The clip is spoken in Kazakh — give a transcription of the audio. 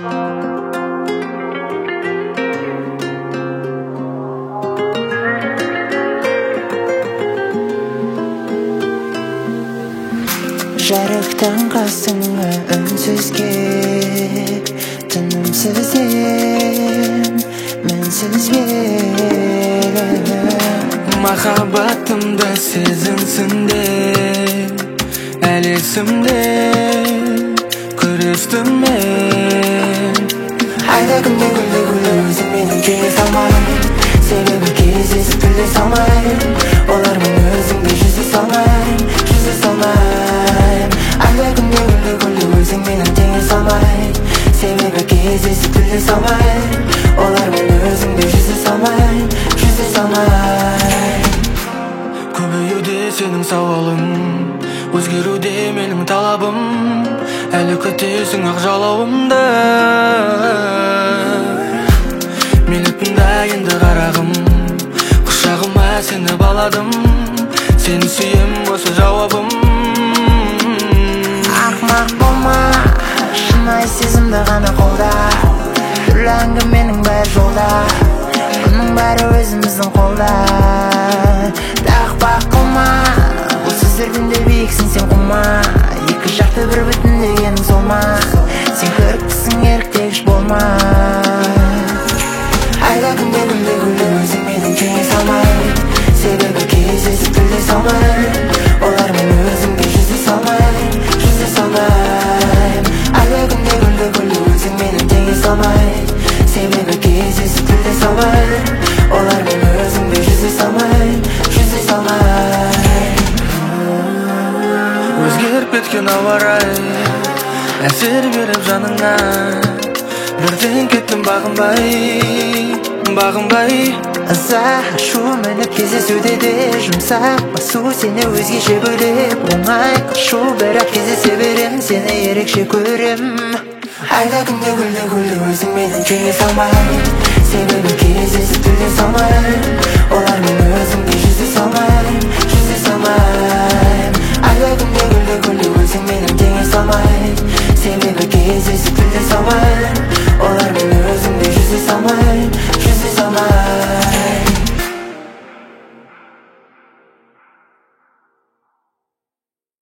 Жарықтан қасыңа үнсізге тынымсыз ем мінсізге махаббатымды сезінсін деп әлі есімде күрестім мен. Айда күнде өзің менің кеңес алмай, себебі кездесіп тілдесе алмай, олармен өзіңді жүзе салмай. Айда күнде өзің менің теңес алмай, себебі кездесіп тілдесе алмай, олармен өзіңді жүзе салмай. Көбеюде сенің сауалың, өзгеруде менің талабым, әлі күтесің ақ жалауымды. Мені тыңда енді қарағым, құшағыма сені баладым, сені сүйем осы жауабым. Ақымақ болма, шынайы сезімді ғана қолда, түрлі әңгіменің бәрі жолда, бұның бәрі өзіміздің қолда. Тақпақ қылма, бұл сөздерден де биіксің сен қума, екі жақты бір бүтін дегенің сол ма, сен көріктісің еріктегіш болма. Айда күнде өзің менің кеңес алмай, себебі кездесіп тілдесе алмай, олармен өзіңді жүзе салмай. Айда күнде өзің менің теңес алмай, себебі кездесіп тілдесе алмай, олармен өзіңді жүзе салмай. Өзгеріп кеткен ауа райы әсер беріп жаныңа, бірден кеттім бағынбай. Ыза ашу мініп кездесуде де жұмсақ басу, сені өзгеше бөлеп оңай қашу, бірақ кездесе берем, сені ерекше көрем. Айда күнде өзің менің кеңес алмай, себебі кездесіп тілдесе алмай,